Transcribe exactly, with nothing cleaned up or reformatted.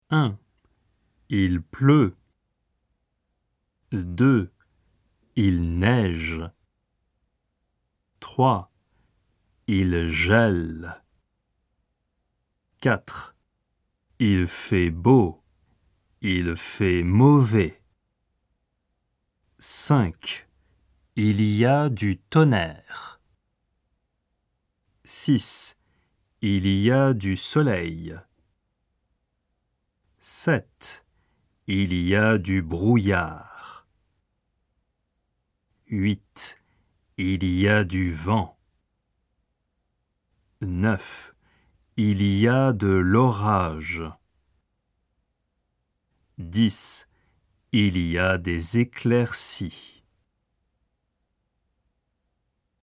un. Il pleut. deux. Il neige. trois. Il gèle. quatre. Il fait beau. Il fait mauvais. cinq. Il y a du tonnerre. six. Il y a du soleil. sept. Il y a du brouillard. huit. Il y a du vent. neuf. Il y a de l'orage. dix. Il y a des éclaircies.